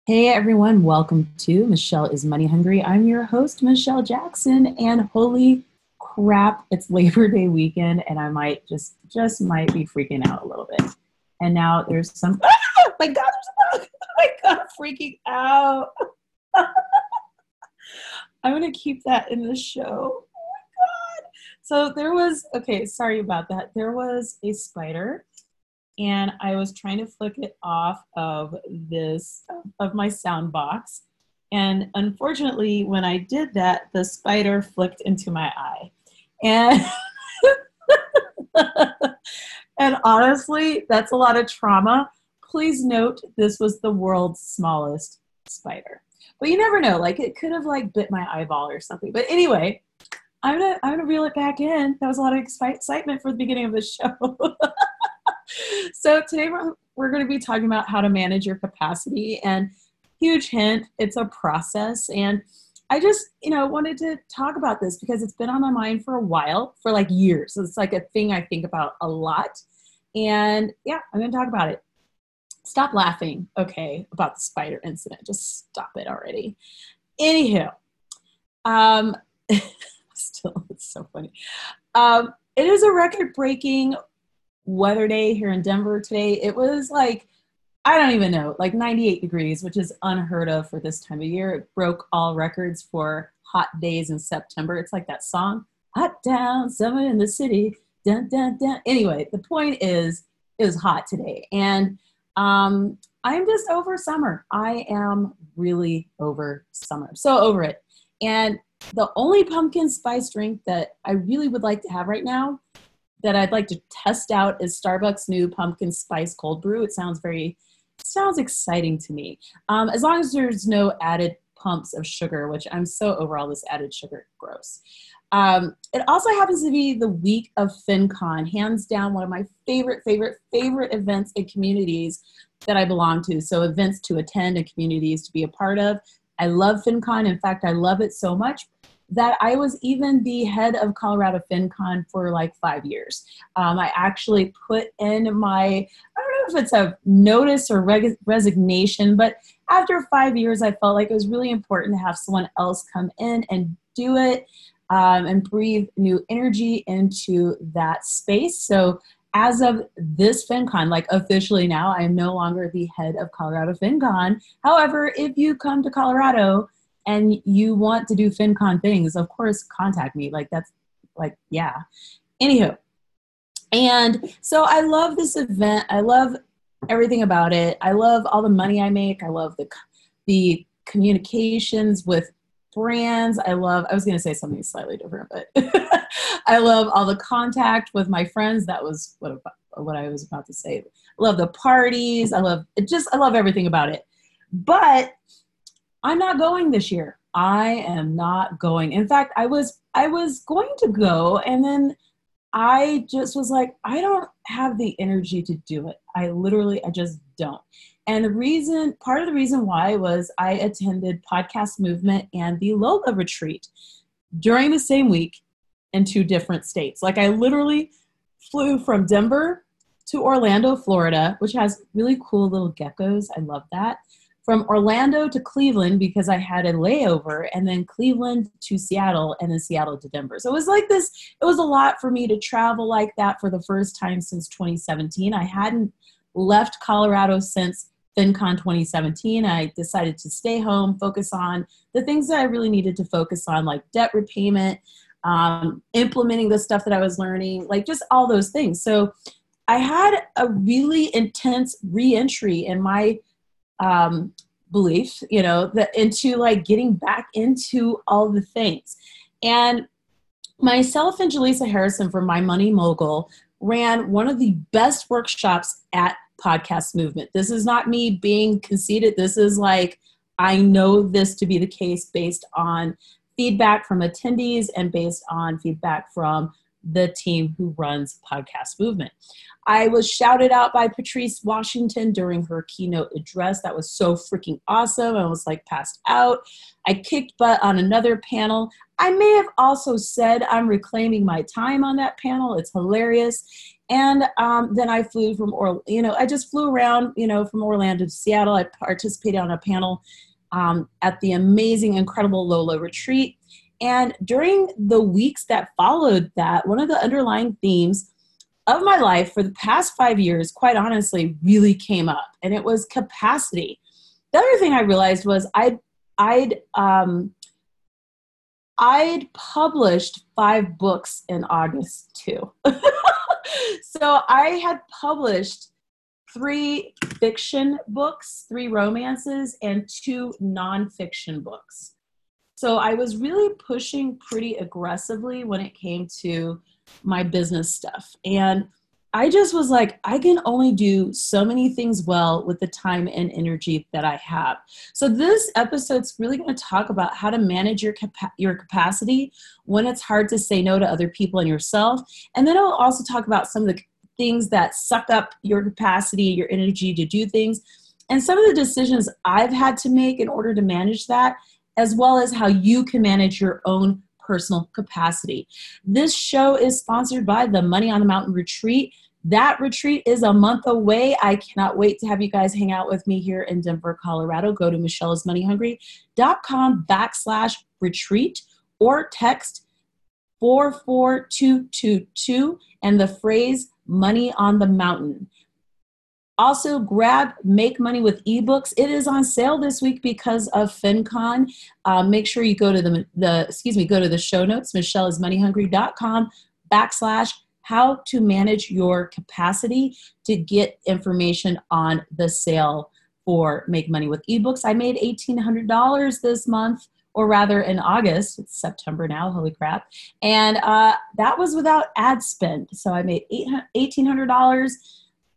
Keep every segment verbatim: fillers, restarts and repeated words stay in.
Hey everyone, welcome to Michelle is Money Hungry. I'm your host, Michelle Jackson, and holy crap, it's Labor Day weekend, and I might just just might be freaking out a little bit. And now there's some. Oh my God, there's a bug! Oh my God, I'm freaking out. I'm gonna keep that in the show. Oh my God. So there was okay. Sorry about that. There was a spider. And I was trying to flick it off of this, of my sound box. And unfortunately, when I did that, the spider flicked into my eye. And, and honestly, that's a lot of trauma. Please note, this was the world's smallest spider. But you never know, like it could have like bit my eyeball or something. But anyway, I'm gonna, I'm gonna reel it back in. That was a lot of excitement for the beginning of the show. So today we're, we're going to be talking about how to manage your capacity, and huge hint, it's a process. And I just, you know, wanted to talk about this because it's been on my mind for a while, for like years. So it's like a thing I think about a lot. And yeah, I'm going to talk about it. Stop laughing, okay, about the spider incident. Just stop it already. Anywho, um, still, it's so funny. Um, it is a record-breaking weather day here in Denver today. It was like, I don't even know, like ninety-eight degrees, which is unheard of for this time of year. It broke all records for hot days in September. It's like that song, Hot Down, Summer in the City, dun, dun, dun. Anyway, the point is, it was hot today. And um, I'm just over summer. I am really over summer. So over it. And the only pumpkin spice drink that I really would like to have right now that I'd like to test out is Starbucks' new pumpkin spice cold brew. It sounds very, it sounds exciting to me. Um, as long as there's no added pumps of sugar, which I'm so over all this added sugar, gross. Um, it also happens to be the week of FinCon, hands down one of my favorite, favorite, favorite events and communities that I belong to. So events to attend and communities to be a part of. I love FinCon. In fact, I love it so much that I was even the head of Colorado FinCon for like five years. Um, I actually put in my, I don't know if it's a notice or reg- resignation, but after five years, I felt like it was really important to have someone else come in and do it um, and breathe new energy into that space. So as of this FinCon, like officially now, I am no longer the head of Colorado FinCon. However, if you come to Colorado and you want to do FinCon things, of course, contact me. Like that's like, yeah. Anywho. And so I love this event. I love everything about it. I love all the money I make. I love the, the communications with brands. I love, I was going to say something slightly different, but I love all the contact with my friends. That was what, what I was about to say. I love the parties. I love it. Just, I love everything about it. But I'm not going this year. I am not going. In fact, I was I was going to go, and then I just was like, I don't have the energy to do it. I literally, I just don't. And the reason, part of the reason why was I attended Podcast Movement and the Lola Retreat during the same week in two different states. Like I literally flew from Denver to Orlando, Florida, which has really cool little geckos. I love that. From Orlando to Cleveland because I had a layover, and then Cleveland to Seattle, and then Seattle to Denver. So it was like this, it was a lot for me to travel like that for the first time since twenty seventeen. I hadn't left Colorado since FinCon twenty seventeen. I decided to stay home, focus on the things that I really needed to focus on, like debt repayment, um, implementing the stuff that I was learning, like just all those things. So I had a really intense re-entry in my um, belief, you know, that into like getting back into all the things. And myself and Jaleesa Harrison from My Money Mogul ran one of the best workshops at Podcast Movement. This is not me being conceited. This is like, I know this to be the case based on feedback from attendees and based on feedback from the team who runs Podcast Movement. I was shouted out by Patrice Washington during her keynote address. That was so freaking awesome. I was like passed out. I kicked butt on another panel. I may have also said I'm reclaiming my time on that panel. It's hilarious. And um, then I flew from, or you know, I just flew around, you know, from Orlando to Seattle. I participated on a panel um, at the amazing, incredible Lola retreat. And during the weeks that followed that, one of the underlying themes of my life for the past five years, quite honestly, really came up, and it was capacity. The other thing I realized was I'd, I'd, um, I'd published five books in August too. So I had published three fiction books, three romances, and two nonfiction books. So I was really pushing pretty aggressively when it came to my business stuff. And I just was like, I can only do so many things well with the time and energy that I have. So this episode's really going to talk about how to manage your capa- your capacity when it's hard to say no to other people and yourself. And then I'll also talk about some of the things that suck up your capacity, your energy to do things, and some of the decisions I've had to make in order to manage that, as well as how you can manage your own personal capacity. This show is sponsored by the Money on the Mountain Retreat. That retreat is a month away. I cannot wait to have you guys hang out with me here in Denver, Colorado. Go to michelleismoneyhungry.com backslash retreat or text four four two two two and the phrase money on the mountain. Also, grab Make Money with eBooks. It is on sale this week because of FinCon. Uh, make sure you go to the, the, excuse me, go to the show notes, michelleismoneyhungry.com backslash how to manage your capacity to get information on the sale for Make Money with eBooks. I made eighteen hundred dollars this month, or rather in August. It's September now, holy crap. And uh, that was without ad spend. So I made eighteen hundred dollars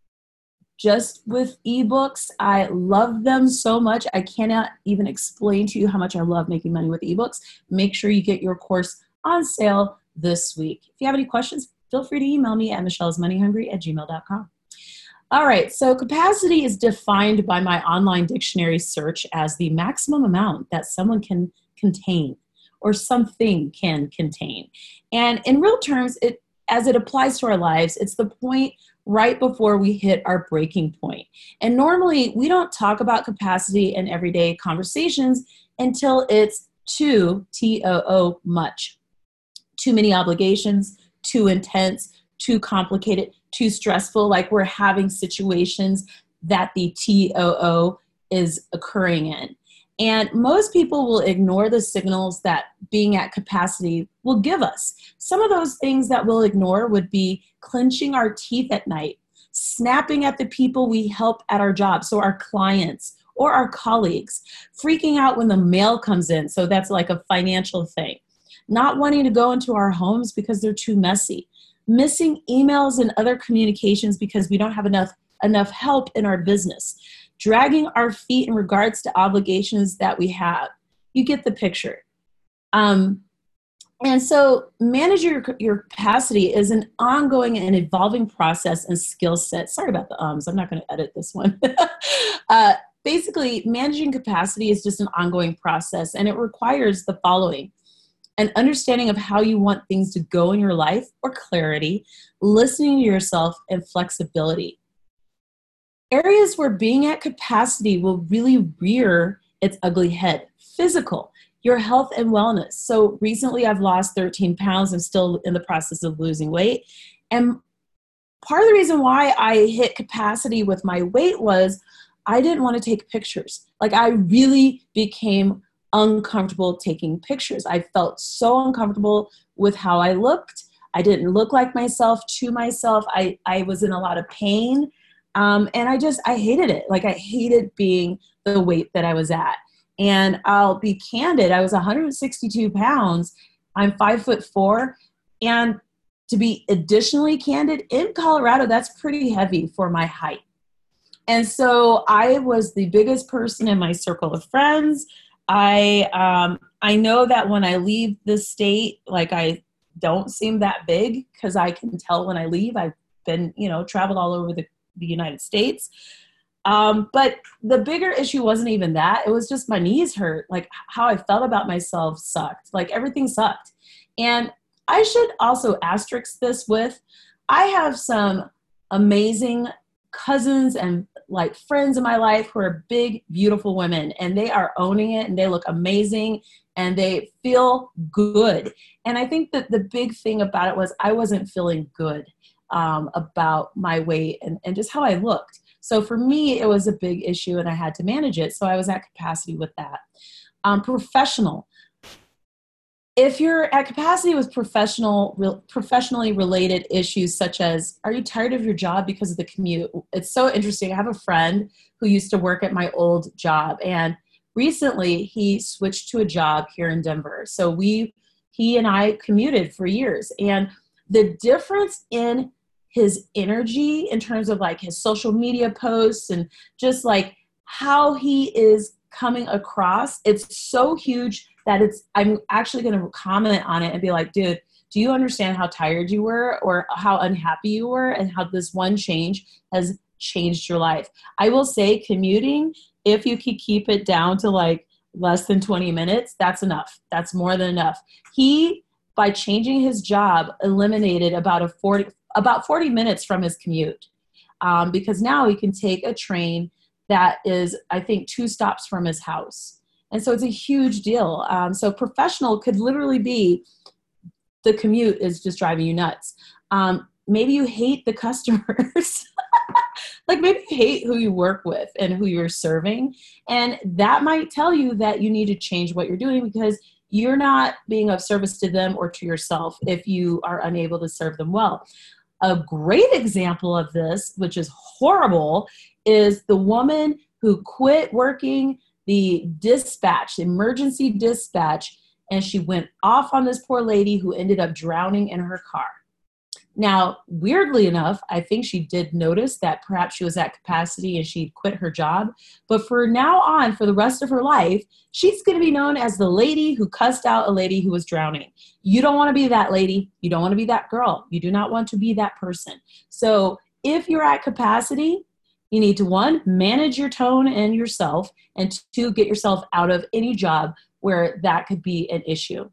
just with eBooks. I love them so much. I cannot even explain to you how much I love making money with eBooks. Make sure you get your course on sale this week. If you have any questions, feel free to email me at michelleismoneyhungry at gmail dot com. All right, so capacity is defined by my online dictionary search as the maximum amount that someone can contain or something can contain. And in real terms, it as it applies to our lives, it's the point right before we hit our breaking point. And normally we don't talk about capacity in everyday conversations until it's too, T O O, much. Too many obligations, too intense, too complicated, too stressful, like we're having situations that the T O O is occurring in. And most people will ignore the signals that being at capacity will give us. Some of those things that we'll ignore would be clenching our teeth at night, snapping at the people we help at our job, so our clients or our colleagues, freaking out when the mail comes in, so that's like a financial thing, not wanting to go into our homes because they're too messy, missing emails and other communications because we don't have enough enough help in our business, dragging our feet in regards to obligations that we have. You get the picture. Um, and so managing your, your capacity is an ongoing and evolving process and skill set. Sorry about the ums. I'm not going to edit this one. uh, basically, managing capacity is just an ongoing process, and it requires the following: an understanding of how you want things to go in your life, or clarity, listening to yourself, and flexibility. Areas where being at capacity will really rear its ugly head. Physical, your health and wellness. So recently I've lost thirteen pounds. I'm still in the process of losing weight. And part of the reason why I hit capacity with my weight was I didn't want to take pictures. Like, I really became uncomfortable taking pictures. I felt so uncomfortable with how I looked. I didn't look like myself to myself. I, I was in a lot of pain. Um, and I just, I hated it. Like, I hated being the weight that I was at. And I'll be candid, I was one hundred sixty-two pounds. I'm five foot four. And to be additionally candid, in Colorado, that's pretty heavy for my height. And so I was the biggest person in my circle of friends. I, um, I know that when I leave the state, like, I don't seem that big because I can tell when I leave. I've been, you know, traveled all over the the United States. Um, but the bigger issue wasn't even that. It was just my knees hurt. Like, how I felt about myself sucked. Like, everything sucked. And I should also asterisk this with, I have some amazing cousins and like friends in my life who are big, beautiful women, and they are owning it, and they look amazing, and they feel good. And I think that the big thing about it was I wasn't feeling good um, about my weight and, and just how I looked. So for me, it was a big issue, and I had to manage it. So I was at capacity with that. Um, professional. If you're at capacity with professional, re- professionally related issues, such as, are you tired of your job because of the commute? It's so interesting. I have a friend who used to work at my old job, and recently he switched to a job here in Denver. So we, he and I commuted for years, and the difference in his energy in terms of like his social media posts and just like how he is coming across, it's so huge that it's, I'm actually going to comment on it and be like, dude, do you understand how tired you were or how unhappy you were and how this one change has changed your life? I will say commuting, if you could keep it down to like less than twenty minutes, that's enough. That's more than enough. He, by changing his job, eliminated about a forty, about forty minutes from his commute um, because now he can take a train that is, I think, two stops from his house. And so it's a huge deal. Um, so professional could literally be the commute is just driving you nuts. Um, maybe you hate the customers. Like maybe you hate who you work with and who you're serving. And that might tell you that you need to change what you're doing because you're not being of service to them or to yourself if you are unable to serve them well. A great example of this, which is horrible, is the woman who quit working the dispatch, emergency dispatch, and she went off on this poor lady who ended up drowning in her car. Now, weirdly enough, I think she did notice that perhaps she was at capacity and she'd quit her job. But for now on, for the rest of her life, she's going to be known as the lady who cussed out a lady who was drowning. You don't want to be that lady. You don't want to be that girl. You do not want to be that person. So if you're at capacity, you need to, one, manage your tone and yourself, and two, get yourself out of any job where that could be an issue.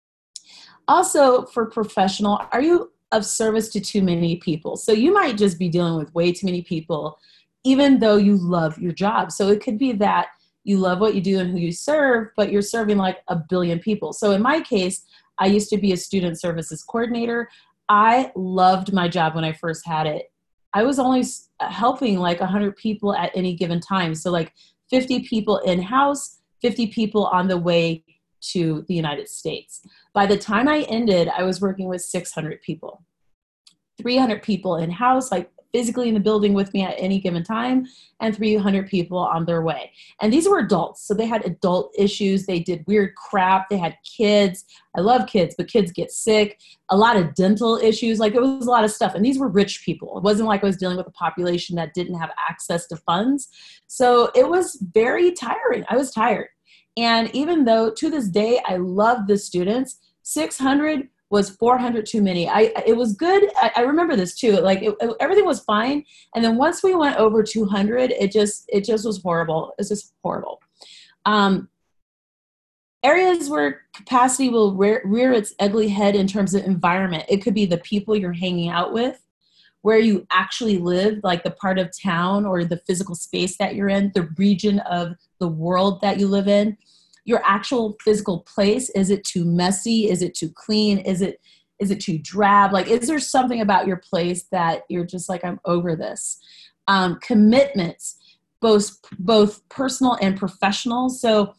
Also, for professional, are you of service to too many people? So you might just be dealing with way too many people, even though you love your job. So it could be that you love what you do and who you serve, but you're serving like a billion people. So in my case, I used to be a student services coordinator. I loved my job when I first had it. I was only helping like one hundred people at any given time. So like fifty people in-house, fifty people on the way to the United States. By the time I ended, I was working with six hundred people, three hundred people in-house, like physically in the building with me at any given time, and three hundred people on their way. And these were adults. So they had adult issues. They did weird crap. They had kids. I love kids, but kids get sick. A lot of dental issues. Like it was a lot of stuff. And these were rich people. It wasn't like I was dealing with a population that didn't have access to funds. So it was very tiring. I was tired. And even though to this day, I love the students, six hundred was four hundred too many. I, it was good. I, I remember this too. Like it, it, everything was fine. And then once we went over two hundred, it just, it just was horrible. It's just horrible. Um, areas where capacity will rear, rear its ugly head in terms of environment. It could be the people you're hanging out with, where you actually live, like the part of town or the physical space that you're in, the region of the world that you live in. Your actual physical place. Is it too messy? Is it too clean? Is it is it too drab? Like, is there something about your place that you're just like, I'm over this? Um, commitments, both both personal and professional. So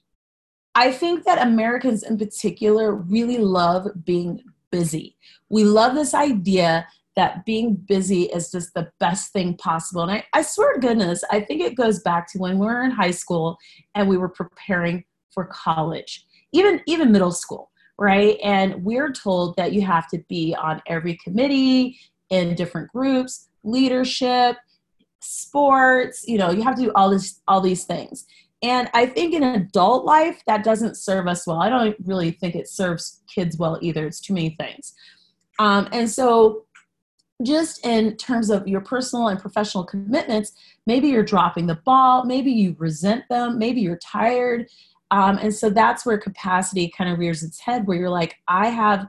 I think that Americans in particular really love being busy. We love this idea that being busy is just the best thing possible. And I, I swear to goodness, I think it goes back to when we were in high school and we were preparing for college, even, even middle school, right? And we're told that you have to be on every committee, in different groups, leadership, sports, you know, you have to do all this, all these things. And I think in adult life, that doesn't serve us well. I don't really think it serves kids well either. It's too many things. Um, and so just in terms of your personal and professional commitments, maybe you're dropping the ball, maybe you resent them, maybe you're tired. Um, and so that's where capacity kind of rears its head, where you're like, I have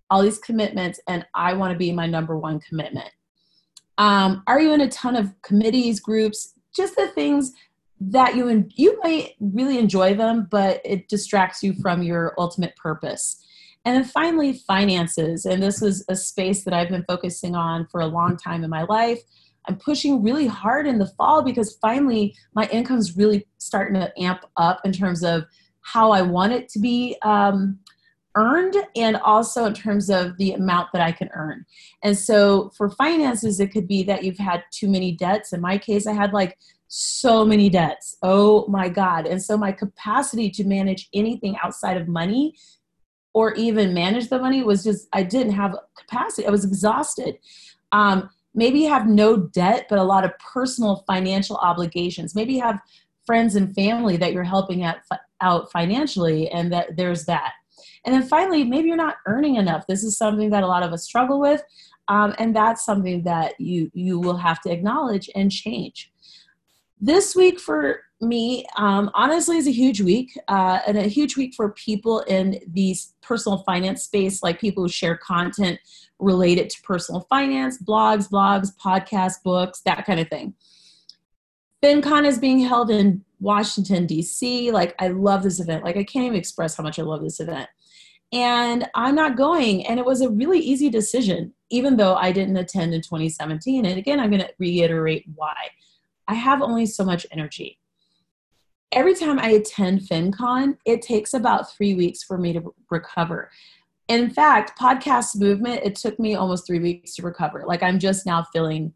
all these commitments, and I want to be my number one commitment. Um, are you in a ton of committees, groups, just the things that you, en- you might really enjoy them, but it distracts you from your ultimate purpose. And then finally, finances. And this is a space that I've been focusing on for a long time in my life. I'm pushing really hard in the fall because finally my income's really starting to amp up in terms of how I want it to be um, earned, and also in terms of the amount that I can earn. And so for finances, it could be that you've had too many debts. In my case, I had like so many debts. Oh my God. And so my capacity to manage anything outside of money or even manage the money was just, I didn't have capacity. I was exhausted. Um, maybe you have no debt, but a lot of personal financial obligations. Maybe you have friends and family that you're helping out, out financially, and that there's that. And then finally, maybe you're not earning enough. This is something that a lot of us struggle with. Um, and that's something that you, you will have to acknowledge and change. This week for me, um, honestly, is a huge week, uh, and a huge week for people in the personal finance space, like people who share content related to personal finance, blogs, blogs, podcasts, books, that kind of thing. FinCon is being held in Washington, D C. Like, I love this event. Like, I can't even express how much I love this event. And I'm not going. And it was a really easy decision, even though I didn't attend in twenty seventeen. And again, I'm going to reiterate why. I have only so much energy. Every time I attend FinCon, it takes about three weeks for me to recover. In fact, podcast movement, it took me almost three weeks to recover. Like, I'm just now feeling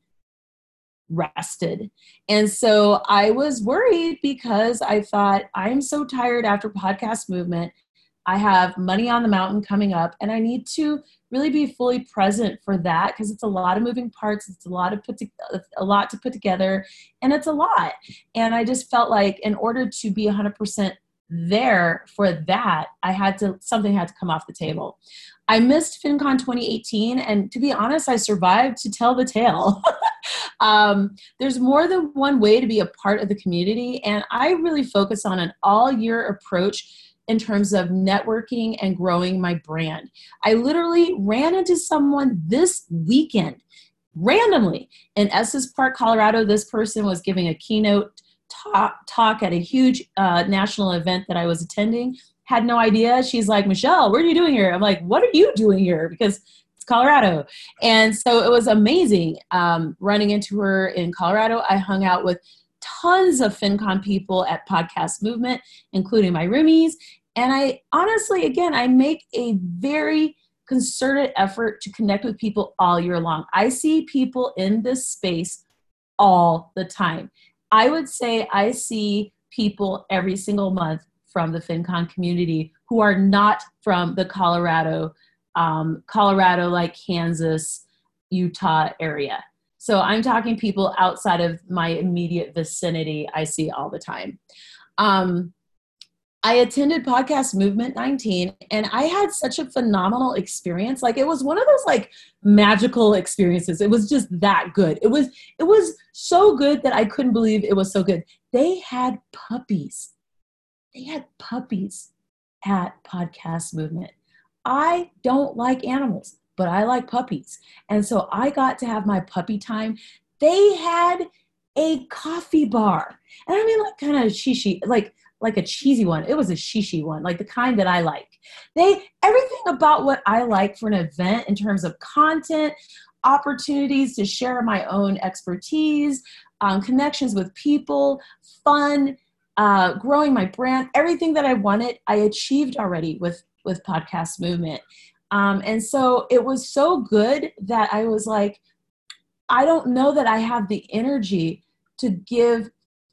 rested. And so I was worried because I thought, I'm so tired after podcast movement. I have Money on the Mountain coming up, and I need to really be fully present for that because it's a lot of moving parts. It's a lot of put to, a lot to put together, and it's a lot. And I just felt like in order to be one hundred percent there for that, I had to, something had to come off the table. I missed FinCon twenty eighteen, and to be honest, I survived to tell the tale. um, there's more than one way to be a part of the community, and I really focus on an all-year approach in terms of networking and growing my brand. I literally ran into someone this weekend, randomly, in Estes Park, Colorado. This person was giving a keynote talk, talk at a huge uh, national event that I was attending. Had no idea. She's like, Michelle, what are you doing here? I'm like, what are you doing here? Because it's Colorado. And so it was amazing um, running into her in Colorado. I hung out with tons of FinCon people at Podcast Movement, including my roomies. And I honestly, again, I make a very concerted effort to connect with people all year long. I see people in this space all the time. I would say I see people every single month from the FinCon community who are not from the Colorado, um, Colorado, like Kansas, Utah area. So I'm talking people outside of my immediate vicinity I see all the time. Um, I attended Podcast Movement nineteen, and I had such a phenomenal experience. Like, it was one of those like magical experiences. It was just that good. It was, it was so good that I couldn't believe it was so good. They had puppies. They had puppies at Podcast Movement. I don't like animals, but I like puppies. And so I got to have my puppy time. They had a coffee bar. And I mean, like, kind of shishi, like, like a cheesy one. It was a shishi one, like the kind that I like. They, everything about what I like for an event in terms of content, opportunities to share my own expertise, um, connections with people, fun, uh, growing my brand, everything that I wanted, I achieved already with, with Podcast Movement. Um, and so it was so good that I was like, I don't know that I have the energy to give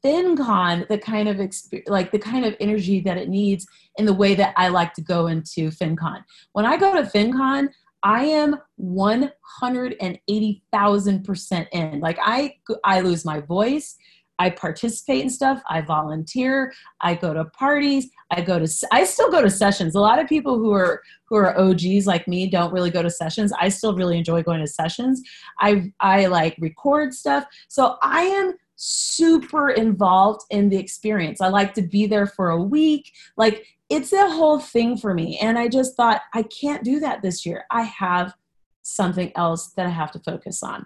FinCon the kind of experience, like the kind of energy that it needs in the way that I like to go into FinCon. When I go to FinCon, I am one hundred eighty thousand percent in. Like, I, I lose my voice. I participate in stuff. I volunteer. I go to parties. I go to, I still go to sessions. A lot of people who are, who are O Gs like me don't really go to sessions. I still really enjoy going to sessions. I, I like record stuff. So I am super involved in the experience. I like to be there for a week. Like, it's a whole thing for me. And I just thought, I can't do that this year. I have something else that I have to focus on.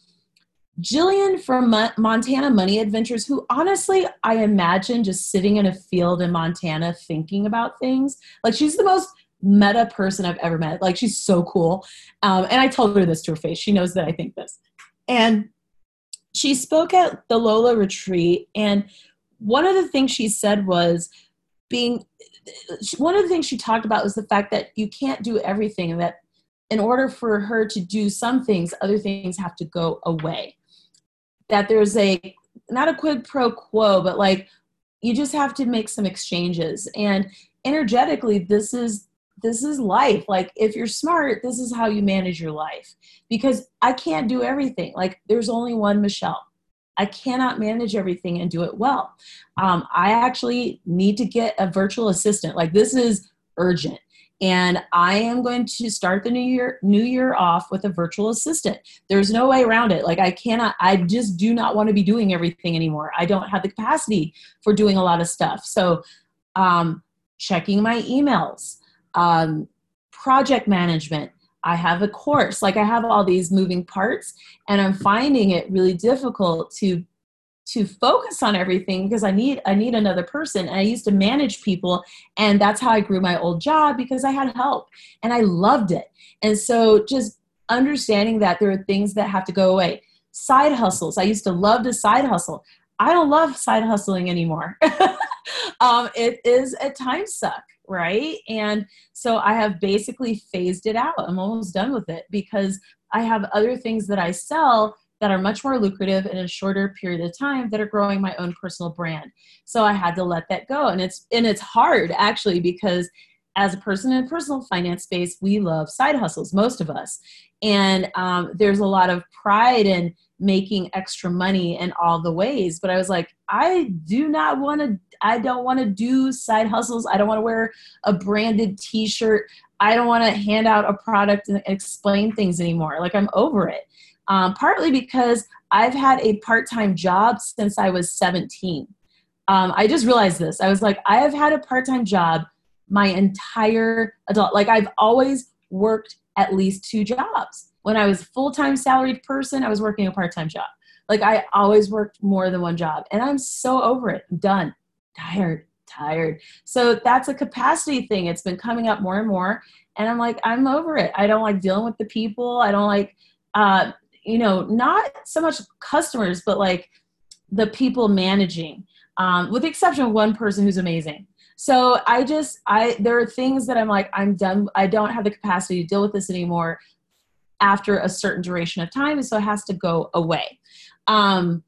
Jillian from Mo- Montana Money Adventures, who honestly, I imagine just sitting in a field in Montana thinking about things. Like, she's the most meta person I've ever met. Like, she's so cool. Um, and I told her this to her face. She knows that I think this. And she spoke at the Lola retreat. And one of the things she said was being, one of the things she talked about was the fact that you can't do everything, and that in order for her to do some things, other things have to go away. That there's a, not a quid pro quo, but like, you just have to make some exchanges. And energetically, this is, this is life. Like, if you're smart, this is how you manage your life, because I can't do everything. Like, there's only one Michelle. I cannot manage everything and do it well. Um, I actually need to get a virtual assistant. Like, this is urgent. And I am going to start the new year, new year off with a virtual assistant. There's no way around it. Like, I cannot, I just do not want to be doing everything anymore. I don't have the capacity for doing a lot of stuff. So, um, checking my emails, um, project management. I have a course. Like, I have all these moving parts, and I'm finding it really difficult to to focus on everything because I need, I need another person. And I used to manage people, and that's how I grew my old job, because I had help and I loved it. And so just understanding that there are things that have to go away. Side hustles. I used to love to side hustle. I don't love side hustling anymore. um, it is a time suck, right? And so I have basically phased it out. I'm almost done with it because I have other things that I sell that are much more lucrative in a shorter period of time that are growing my own personal brand. So I had to let that go. And it's, and it's hard actually, because as a person in personal finance space, we love side hustles, most of us. And um, there's a lot of pride in making extra money in all the ways. But I was like, I do not want to, I don't want to do side hustles. I don't want to wear a branded t-shirt. I don't want to hand out a product and explain things anymore. Like, I'm over it. Um, partly because I've had a part-time job since I was seventeen. Um, I just realized this. I was like, I have had a part-time job my entire adult, like, I've always worked at least two jobs. When I was a full-time salaried person, I was working a part-time job. Like, I always worked more than one job, and I'm so over it. I'm done, tired, tired. So that's a capacity thing. It's been coming up more and more. And I'm like, I'm over it. I don't like dealing with the people. I don't like, uh, you know, not so much customers, but like the people managing, um, with the exception of one person who's amazing. So I just, I, there are things that I'm like, I'm done. I don't have the capacity to deal with this anymore after a certain duration of time. And so it has to go away. Um,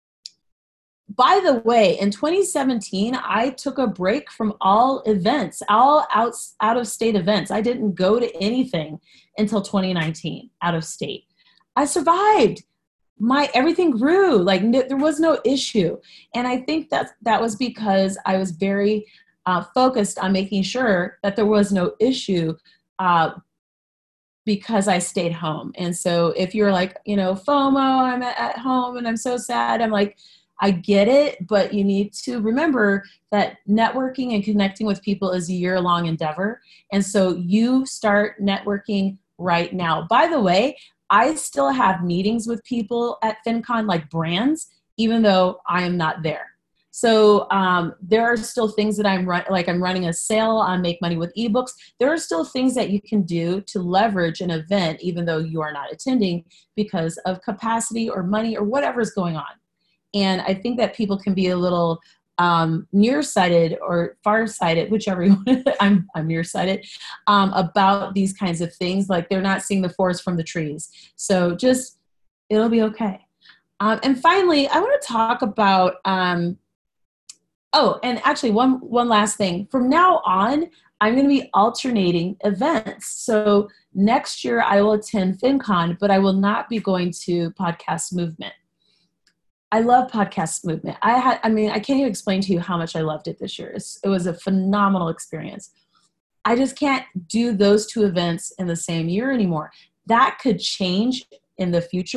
by the way, in twenty seventeen, I took a break from all events, all out, out of state events. I didn't go to anything until twenty nineteen out of state. I survived. My everything grew. Like, n- there was no issue. And I think that that was because I was very uh, focused on making sure that there was no issue uh, because I stayed home. And so if you're like, you know, FOMO, I'm at, at home and I'm so sad, I'm like, I get it, but you need to remember that networking and connecting with people is a year-long endeavor. And so you start networking right now. By the way, I still have meetings with people at FinCon, like brands, even though I am not there. So um, there are still things that I'm run- like I'm running a sale on Make Money with eBooks. There are still things that you can do to leverage an event, even though you are not attending because of capacity or money or whatever is going on. And I think that people can be a little um, nearsighted or farsighted, whichever you want. I'm, I'm nearsighted um, about these kinds of things. Like, they're not seeing the forest from the trees. So just, it'll be okay. Um, and finally, I want to talk about, um, oh, and actually one, one last thing. From now on, I'm going to be alternating events. So next year I will attend FinCon, but I will not be going to Podcast Movement. I love Podcast Movement. I had, I mean, I can't even explain to you how much I loved it this year. It's, it was a phenomenal experience. I just can't do those two events in the same year anymore. That could change in the future,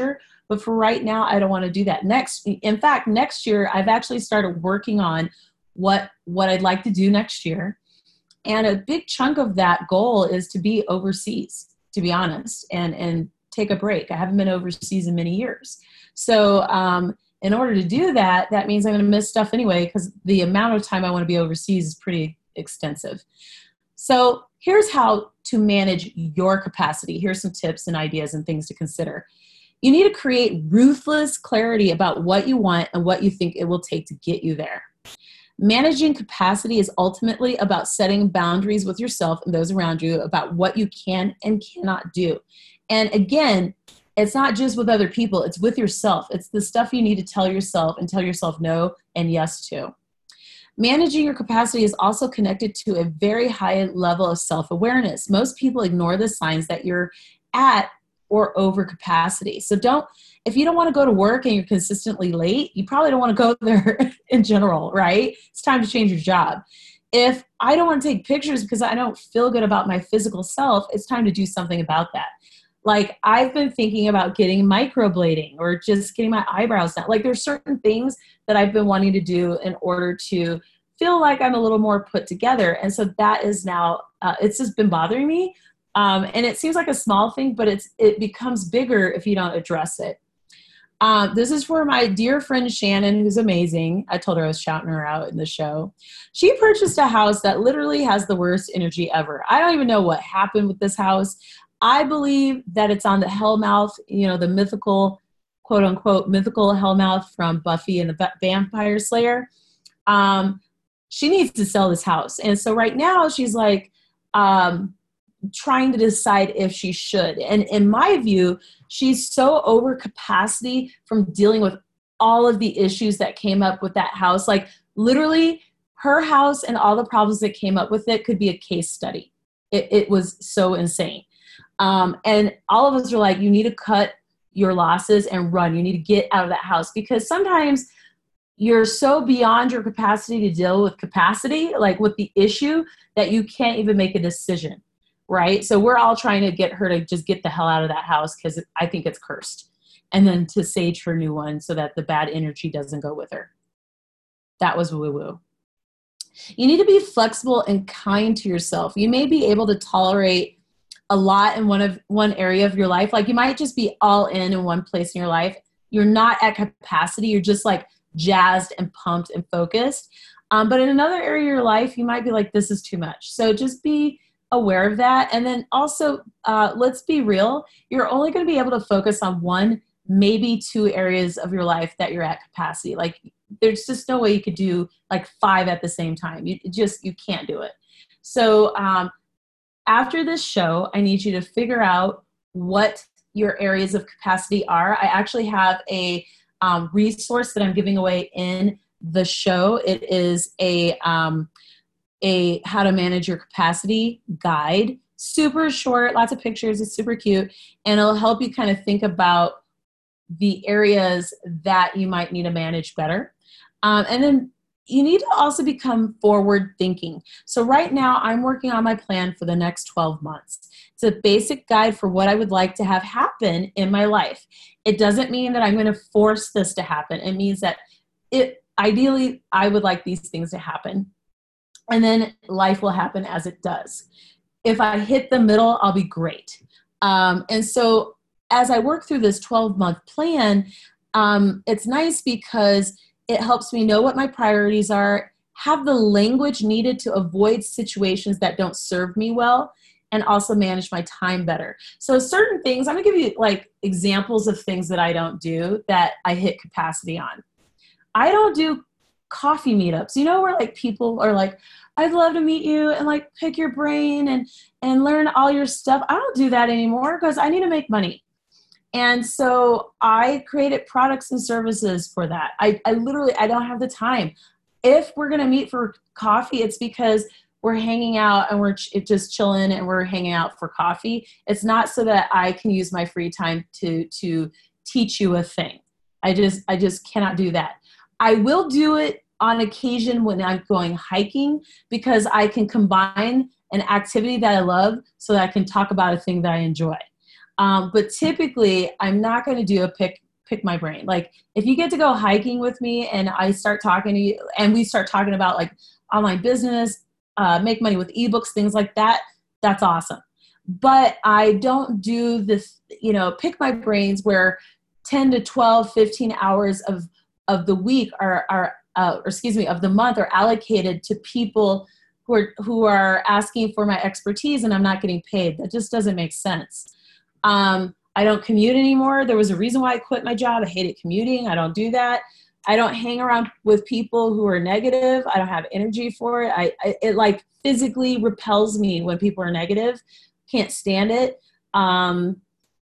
But for right now, I don't want to do that. Next, in fact, next year, I've actually started working on what, what I'd like to do next year. And a big chunk of that goal is to be overseas, to be honest, and, and take a break. I haven't been overseas in many years. So um, in order to do that, that means I'm going to miss stuff anyway, because the amount of time I want to be overseas is pretty extensive. So here's how to manage your capacity. Here's some tips and ideas and things to consider. You need to create ruthless clarity about what you want and what you think it will take to get you there. Managing capacity is ultimately about setting boundaries with yourself and those around you about what you can and cannot do. And again, it's not just with other people, it's with yourself. It's the stuff you need to tell yourself and tell yourself no and yes to. Managing your capacity is also connected to a very high level of self-awareness. Most people ignore the signs that you're at or over capacity. So don't, if you don't want to go to work and you're consistently late, you probably don't want to go there in general, right? It's time to change your job. If I don't want to take pictures because I don't feel good about my physical self, it's time to do something about that. Like I've been thinking about getting microblading or just getting my eyebrows done. Like there's certain things that I've been wanting to do in order to feel like I'm a little more put together. And so that is now, uh, it's just been bothering me. Um, and it seems like a small thing, but it's it becomes bigger if you don't address it. Um, this is for my dear friend Shannon, who's amazing. I told her I was shouting her out in the show. She purchased a house that literally has the worst energy ever. I don't even know what happened with this house. I believe that it's on the Hellmouth, you know, the mythical, quote unquote, mythical Hellmouth from Buffy and the Vampire Slayer. Um, she needs to sell this house. And so right now she's like, um, trying to decide if she should. And in my view, she's so over capacity from dealing with all of the issues that came up with that house. Like literally her house and all the problems that came up with it could be a case study. It, it was so insane. Um, and all of us are like, you need to cut your losses and run. You need to get out of that house because sometimes you're so beyond your capacity to deal with capacity, like with the issue, that you can't even make a decision. Right? So we're all trying to get her to just get the hell out of that house because I think it's cursed. And then to sage her new one so that the bad energy doesn't go with her. That was woo-woo. You need to be flexible and kind to yourself. You may be able to tolerate a lot in one of one area of your life. Like you might just be all in in one place in your life. You're not at capacity. You're just like jazzed and pumped and focused. Um, but in another area of your life, you might be like, this is too much. So just be aware of that. And then also, uh, let's be real. You're only going to be able to focus on one, maybe two areas of your life that you're at capacity. Like there's just no way you could do like five at the same time. You just, you can't do it. So um, after this show, I need you to figure out what your areas of capacity are. I actually have a um, resource that I'm giving away in the show. It is a, um, a how to manage your capacity guide, super short, lots of pictures. It's super cute. And it'll help you kind of think about the areas that you might need to manage better. Um, and then you need to also become forward thinking. So right now I'm working on my plan for the next twelve months. It's a basic guide for what I would like to have happen in my life. It doesn't mean that I'm going to force this to happen. It means that it ideally I would like these things to happen. And then life will happen as it does. If I hit the middle, I'll be great. Um, and so as I work through this twelve-month plan, um, it's nice because it helps me know what my priorities are, have the language needed to avoid situations that don't serve me well, and also manage my time better. So certain things, I'm gonna give you like examples of things that I don't do that I hit capacity on. I don't do coffee meetups, you know, where like people are like, I'd love to meet you and like pick your brain and, and learn all your stuff. I don't do that anymore because I need to make money. And so I created products and services for that. I, I literally, I don't have the time. If we're going to meet for coffee, it's because we're hanging out and we're ch- just chilling and we're hanging out for coffee. It's not so that I can use my free time to, to teach you a thing. I just, I just cannot do that. I will do it on occasion when I'm going hiking because I can combine an activity that I love so that I can talk about a thing that I enjoy. Um, but typically, I'm not going to do a pick pick my brain. Like if you get to go hiking with me and I start talking to you and we start talking about like online business, uh, make money with ebooks, things like that, that's awesome. But I don't do this, you know, pick my brains where ten to twelve, fifteen hours of, of the week are, are uh, or excuse me, of the month are allocated to people who are, who are asking for my expertise and I'm not getting paid. That just doesn't make sense. Um, I don't commute anymore. There was a reason why I quit my job. I hated commuting. I don't do that. I don't hang around with people who are negative. I don't have energy for it. I, I it like physically repels me when people are negative. Can't stand it. Um,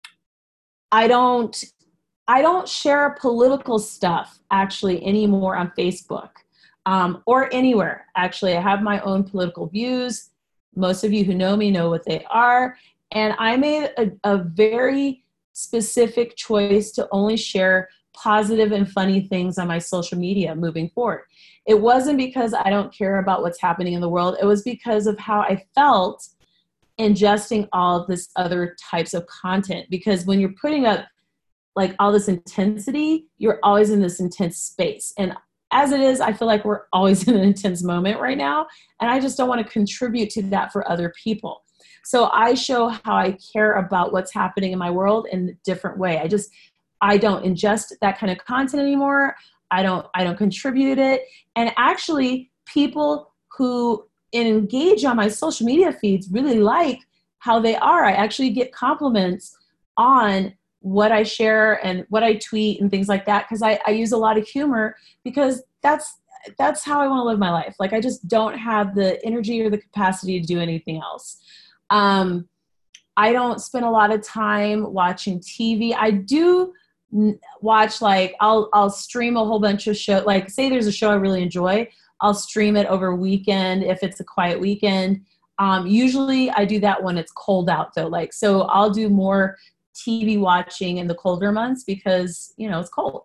I don't, I don't share political stuff actually anymore on Facebook um, or anywhere. Actually, I have my own political views. Most of you who know me know what they are. And I made a, a very specific choice to only share positive and funny things on my social media moving forward. It wasn't because I don't care about what's happening in the world. It was because of how I felt ingesting all of this other types of content. Because when you're putting up like all this intensity, you're always in this intense space. And as it is, I feel like we're always in an intense moment right now. And I just don't want to contribute to that for other people. So I show how I care about what's happening in my world in a different way. I just, I don't ingest that kind of content anymore. I don't, I don't contribute it. And actually people who engage on my social media feeds really like how they are. I actually get compliments on what I share and what I tweet and things like that. Cause I, I use a lot of humor because that's, that's how I want to live my life. Like I just don't have the energy or the capacity to do anything else. Um, I don't spend a lot of time watching T V. I do watch like, I'll, I'll stream a whole bunch of shows. Like say there's a show I really enjoy, I'll stream it over a weekend if it's a quiet weekend. Um, usually I do that when it's cold out though. Like, so I'll do more T V watching in the colder months because, you know, it's cold.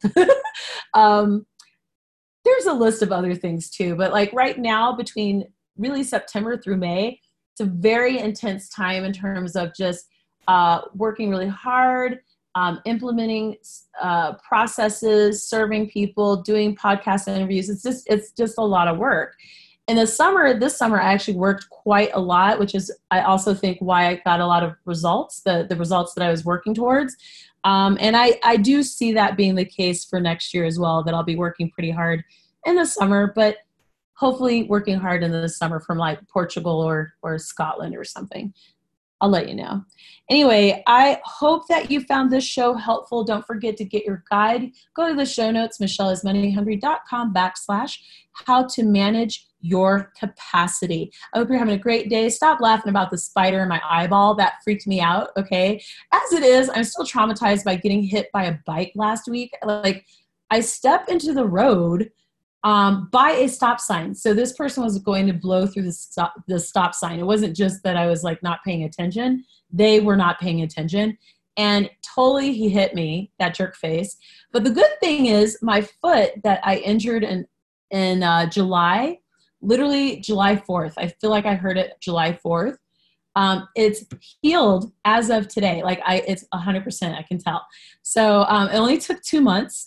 um, there's a list of other things too, but like right now between really September through May, it's a very intense time in terms of just uh, working really hard, um, implementing uh, processes, serving people, doing podcast interviews. It's just, it's just a lot of work. In the summer, this summer, I actually worked quite a lot, which is, I also think why I got a lot of results, the, the results that I was working towards. Um, and I, I do see that being the case for next year as well, that I'll be working pretty hard in the summer, but hopefully working hard in the summer from like Portugal or, or Scotland or something. I'll let you know. Anyway, I hope that you found this show helpful. Don't forget to get your guide. Go to the show notes, michelleismoneyhungry.com backslash how to manage your capacity. I hope you're having a great day. Stop laughing about the spider in my eyeball. That freaked me out, okay? As it is, I'm still traumatized by getting hit by a bike last week. Like, I stepped into the road um, by a stop sign. So this person was going to blow through the stop, the stop sign. It wasn't just that I was like not paying attention. They were not paying attention. And totally he hit me, that jerk face. But the good thing is my foot that I injured in, in uh, July, literally July fourth. I feel like I heard it July fourth. Um, it's healed as of today. Like I, it's a hundred percent, I can tell. So um, it only took two months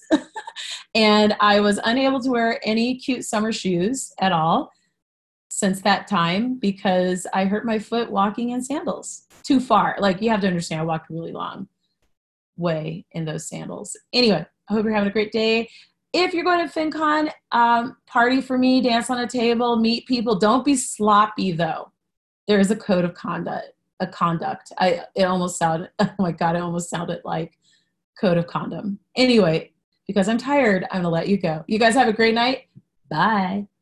and I was unable to wear any cute summer shoes at all since that time because I hurt my foot walking in sandals too far. Like you have to understand, I walked a really long way in those sandals. Anyway, I hope you're having a great day. If you're going to FinCon, um, party for me, dance on a table, meet people. Don't be sloppy though. There is a code of conduct, a conduct. I, it almost sounded, oh my God, it almost sounded like code of condom. Anyway, because I'm tired, I'm gonna let you go. You guys have a great night. Bye.